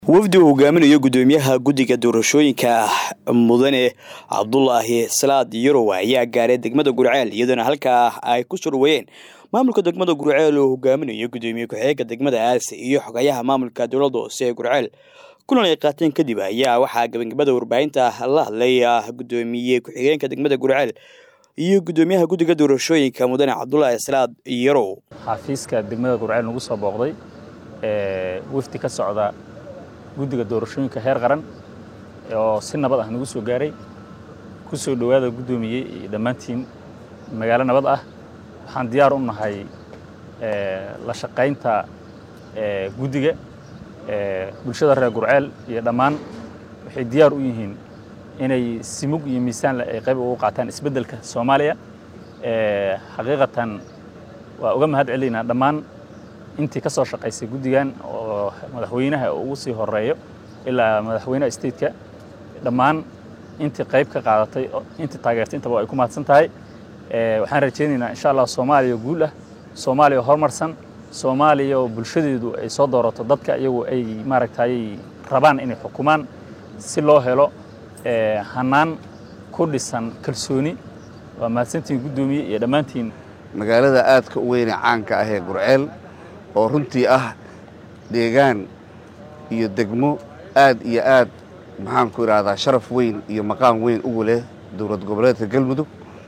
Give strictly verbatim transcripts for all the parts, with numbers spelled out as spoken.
wafdi uu hogaaminayo gudoomiyaha guddiga doorashooyinka mudane Cabdullaahi Salaad Yarow ayaa gaaray degmada Gurceel iyadoo halka ay ku surwayeen maamulka degmada Gurceel uu hogaaminayo gudoomiye ku-xigeenka degmada Aas iyo xogayaha maamulka dowladda hoose Gurceel kulan ay qaateen kadib ayaa waxa gabagabada warbaahinta la hadlay gudoomiye ku-xigeenka degmada Gurceel iyo gudoomiyaha guddiga doorashooyinka mudane Cabdullaahi Salaad Yarow xafiiska degmada Gurceel nagu soo booqday ee wafdi ka socda guddiga doorashooyinka heer qaran oo si nabad ah nagu soo gaaray ku soo dhawaada gudoomiye dhamaantiin magaalo nabad ah waxaan diyaar u nahay ee la shaqeynta ee guddiga ee bulshada reer Gurceel iyo dhamaan waxay diyaar u yihiin inay simug iyo miisaan la qayb uga qaataan isbedelka Soomaaliya ee xaqiiqatan waa uga mahad celinaa dhamaan intii ka soo shaqeysay guddigan oo madaxweynaha ugu sii horeeyo ilaa madaxweynaha state-ka dhamaan intii qayb ka qaadatay intii taageertay inta ay ku mahadsan tahay ee waxaan rajaynaynaa insha Allah Soomaaliya guul ah Soomaaliya horumarsan Soomaaliya oo bulshadeedu ay soo doorato dadka iyagu ay maaragtay rabaan inay xukumaan si loo helo ee hanaan ku dhisan kalsooni waa mahadsantiin gudoomiye iyo dhamaantiin magaalada aadka u weyn caanka ah ee Gurceel oo runtii ah deegaan iyo degmo aad iyo aad maxaan ku iraahdaa sharaf weyn iyo maqaan weyn ugu leh dowlad goboleedka Galmudug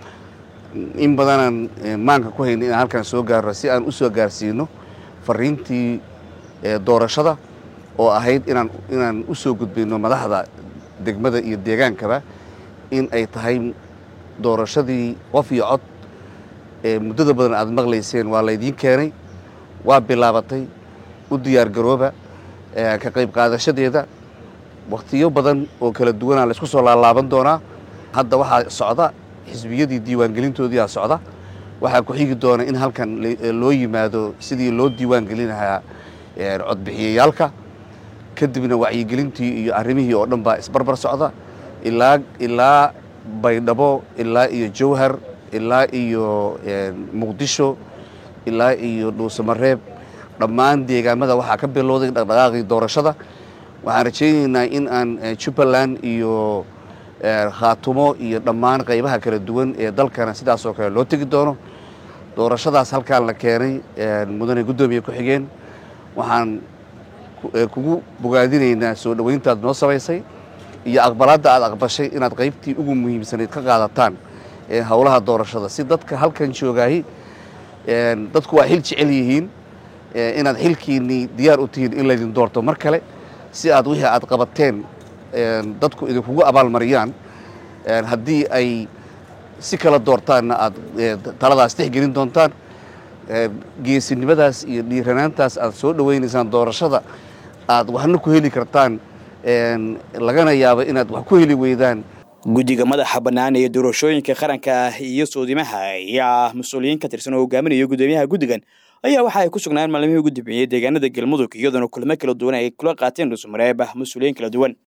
in badan maanka ku haynay in halkan soo gaaro si aan u soo gaarsiino fariintii doorashada oo ahayd inaan inaan u soo gudbino madaxda degmada iyo deegaankaba in ay tahay doorashadii qof iyo cod ee muddada badan aad maqlayseen waa la idin keenay waa bilaabatay u diyaar garooba ee ka qayb qaadashadeeda waqtiyo badan oo kala duwan la isku soo laalaaban doona hadda waxa socda xisbiyadii diiwaan gelintoodii aa socda waxa ku xigi doona in halkan loo yimaado sidii loo diiwaan gelinayaa ee cod bixiyayaalka kadibna wacyi gelintii iyo arrimihii oo dhan baa isbarbar socda ilaa ilaa Baydhabo ilaa iyo Jowhar ilaa iyo Muqdisho ilaa iyo Dhuusamareeb dhammaan deegaamada waxa ka bilowday dhaqdhaqaaqii doorashada waxaan rajaynaynaa in aan Jubbaland iyo Khaatumo iyo dhammaan qaybaha kala duwan ee dalkana sidaas oo kale loo tagi doono doorashadaas halkaan la keenay mudane gudoomiye ku xigeen waxaan kugu bogaadinaynaa soo dhaweyntaad noo sameysay iyo aqbalaadda aad aqbashay inaad qaybtii ugu muhiimsanayd ka qaadataan ee hawlaha doorashada si dadka halkan joogay een dadku waa xil jecel yihiin inaad xilkiini diyaar u tihiin in la idin doorto mar kale si aad wixii aad qabateen een dadku idin kugu abaal mariyaan een hadii ay si kala doortaan aad taladaas tixgelin doontaan geesinimadaas iyo dhiiranaantaas aad soo dhaweynaysaan doorashada aad waxna ku heli kartaan een lagana yaabo inaad wax ku heli weydaan guddiga madaxa bannaan ee doorashooyinka qaranka iyo soodimaha ayaa mas'uuliyiin ka tirsan oo hogaaminayo gudoomiyaha guddigan ayaa waxa ay ku sugnaan maalmihii ugu dambeeyay deegaanada Galmudug iyadoo kulamo kala duwan ay kula qaateen Dhuusamareeb mas'uuliyiin kala duwan